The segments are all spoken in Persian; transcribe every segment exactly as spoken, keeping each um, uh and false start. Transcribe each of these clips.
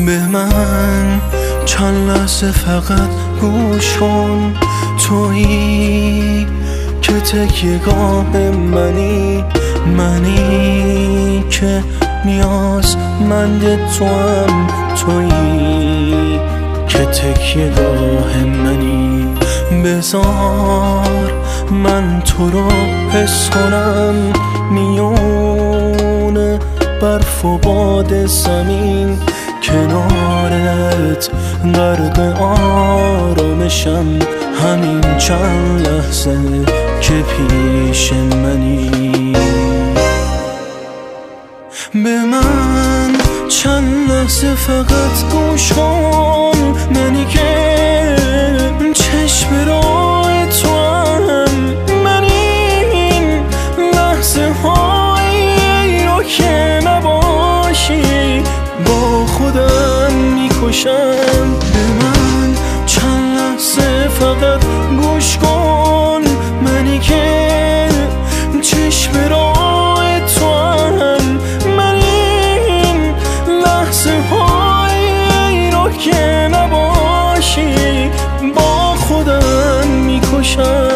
به من چند لحظه فقط گوش کن، تویی که تکیه‌گاه منی، منی که نیازمند توام، تویی که تکیه‌گاه منی. بذار من تو رو حس کنم میون برف و باد زمین، کنارت غرق آرامشم، همین چند لحظه که پیش منی. به من چند لحظه فقط گوش کن، منی که چشم راه تو هم، من این لحظه هایی رو که نباشی با خودم میکشم. به من چند لحظه فقط گوش کن، منی که چشم راه تو هم، من این لحظه هایی رو که نباشی با خودم میکشم.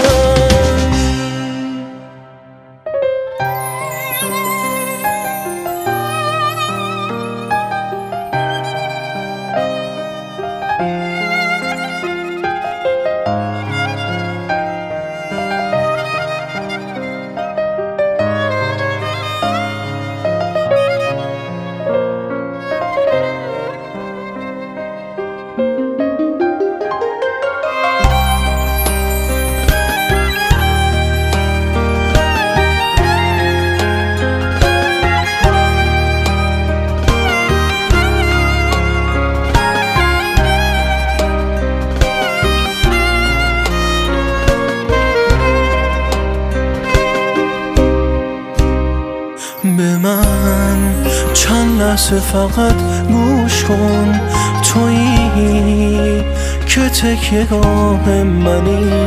به من چند لحظه فقط گوش کن، تویی که تکیه‌گاه منی،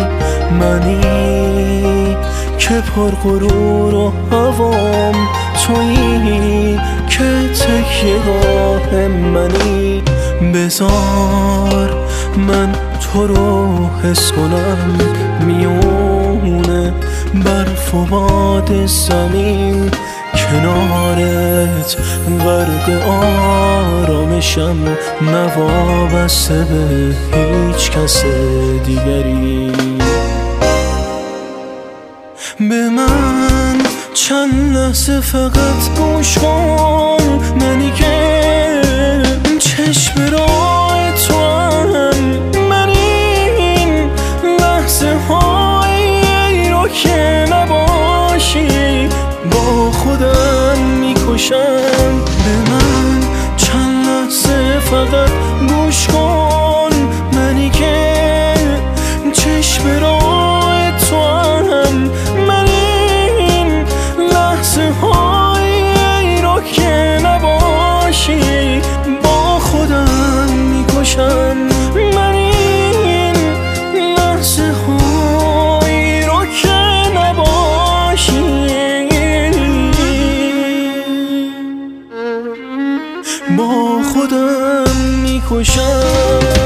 منی که پر غرور و هوام، تویی که تکیه‌گاه منی. بذار من تو رو حس کنم میون برف و باد زمین، کنارت غرق آرامشم، نوابسته به هیچ کس دیگری. به من چند لحظه فقط گوش کن، منی که چشم راه تو هم، من این لحظه هایی رو که نباشی با خودم میکشم. به من چند لحظه فقط گوش کن، منی که چشم راه تو هم، من این لحظه هایی رو که نباشی با خودم میکشم. من این لحظه هایی رو که نباشی با خودم میکشم.